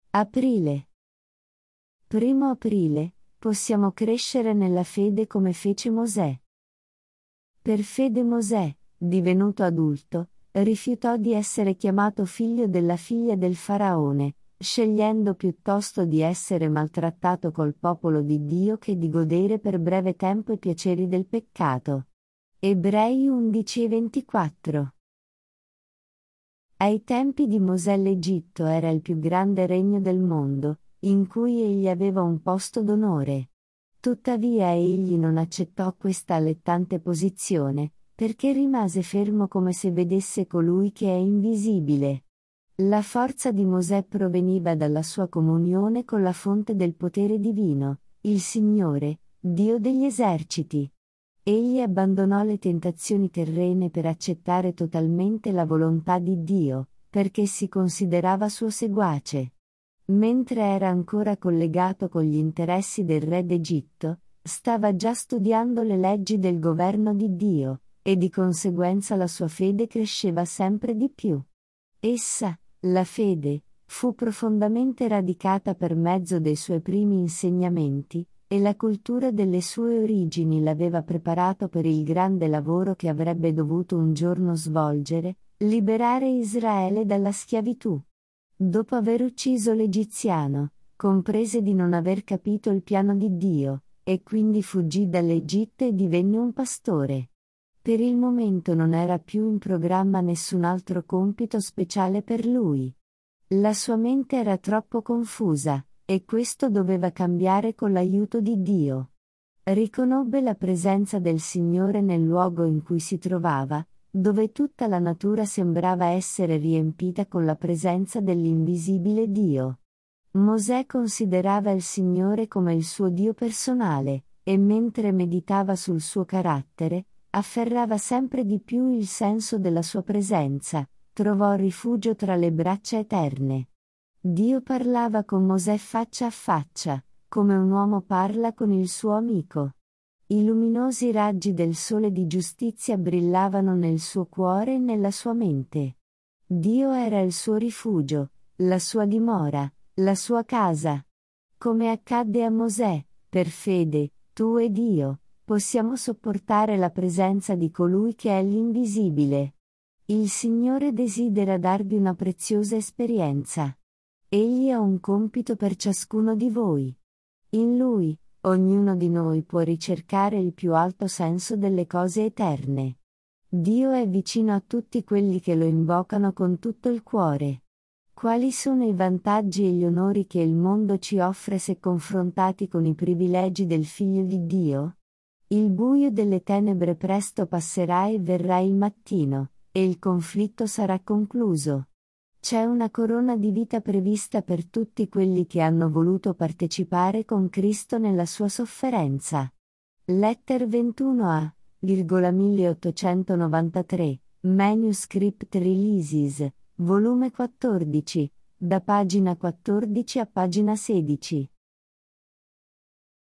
Aprile. 1 aprile, possiamo crescere nella fede come fece Mosè. Per fede Mosè, divenuto adulto, rifiutò di essere chiamato figlio della figlia del faraone, scegliendo piuttosto di essere maltrattato col popolo di Dio che di godere per breve tempo i piaceri del peccato. Ebrei 11:24. Ai tempi di Mosè l'Egitto era il più grande regno del mondo, in cui egli aveva un posto d'onore. Tuttavia egli non accettò questa allettante posizione, perché rimase fermo come se vedesse colui che è invisibile. La forza di Mosè proveniva dalla sua comunione con la fonte del potere divino, il Signore, Dio degli eserciti. Egli abbandonò le tentazioni terrene per accettare totalmente la volontà di Dio, perché si considerava suo seguace. Mentre era ancora collegato con gli interessi del re d'Egitto, stava già studiando le leggi del governo di Dio, e di conseguenza la sua fede cresceva sempre di più. Essa, la fede, fu profondamente radicata per mezzo dei suoi primi insegnamenti, e la cultura delle sue origini l'aveva preparato per il grande lavoro che avrebbe dovuto un giorno svolgere, liberare Israele dalla schiavitù. Dopo aver ucciso l'egiziano, comprese di non aver capito il piano di Dio, e quindi fuggì dall'Egitto e divenne un pastore. Per il momento non era più in programma nessun altro compito speciale per lui. La sua mente era troppo confusa, e questo doveva cambiare con l'aiuto di Dio. Riconobbe la presenza del Signore nel luogo in cui si trovava, dove tutta la natura sembrava essere riempita con la presenza dell'invisibile Dio. Mosè considerava il Signore come il suo Dio personale, e mentre meditava sul suo carattere, afferrava sempre di più il senso della sua presenza, trovò rifugio tra le braccia eterne. Dio parlava con Mosè faccia a faccia, come un uomo parla con il suo amico. I luminosi raggi del sole di giustizia brillavano nel suo cuore e nella sua mente. Dio era il suo rifugio, la sua dimora, la sua casa. Come accadde a Mosè, per fede, tu ed io, possiamo sopportare la presenza di colui che è l'invisibile. Il Signore desidera darvi una preziosa esperienza. Egli ha un compito per ciascuno di voi. In Lui, ognuno di noi può ricercare il più alto senso delle cose eterne. Dio è vicino a tutti quelli che lo invocano con tutto il cuore. Quali sono i vantaggi e gli onori che il mondo ci offre se confrontati con i privilegi del Figlio di Dio? Il buio delle tenebre presto passerà e verrà il mattino, e il conflitto sarà concluso. C'è una corona di vita prevista per tutti quelli che hanno voluto partecipare con Cristo nella sua sofferenza. Letter 21a, 1893, Manuscript Releases, volume 14, da pagina 14 a pagina 16.